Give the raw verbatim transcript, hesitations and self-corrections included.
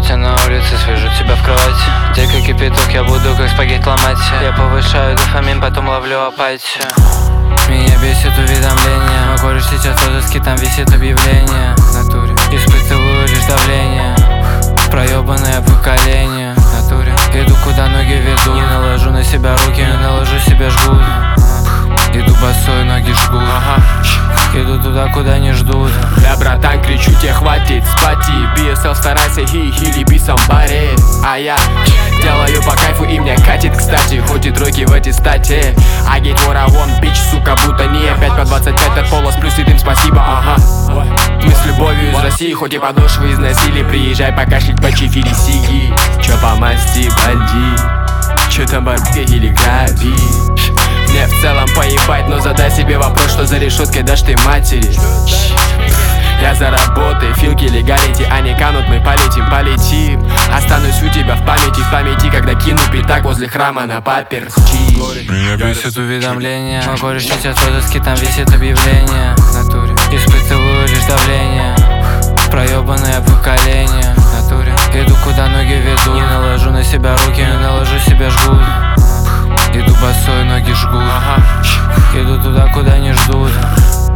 тебя на улице, свяжу тебя в кровать. Дека кипяток, я буду как спагетти ломать. Я повышаю дофамин, потом ловлю апатию. Меня бесит уведомления. Мой кореш сейчас в розыске, там висит объявление. В натуре испытываю лишь давление. Проебанное поколение. В натуре иду куда ноги ведут. Не наложу на себя руки, не наложу себе жгут. Иду босой, ноги жгут. Ага. Иду туда, куда не ждут. Да, братан, кричу тебе, хватит спать. Be yourself, старайся, he, или be somebody. А я делаю по кайфу и мне катит, кстати. Хоть и тройки в эти стати. I get what I want, bitch, сука, будто не пять по двадцать пять от полос, плюс и дым, спасибо, ага. Мы с любовью из России, хоть и подошвы износили. Приезжай покашлять по чефире сиги. Чё по масти, банди? Чё там барбе или граби? Мне в целом поебать, но задай себе вопрос, что за решеткой дашь ты матери. Я за работой, филки легалити, они канут, мы полетим, полетим. Останусь у тебя в памяти, в памяти, когда кину пятак возле храма на паперти. Меня бесит уведомления. Мой кореш сейчас в розыске, там висит объявление. В натуре испытываю лишь давление. Проебанное поколение. В натуре иду куда ноги ведут. Не наложу на себя руки, не наложу себе жгут. Иду босой, ноги жгут. Ага. Иду туда, куда не ждут.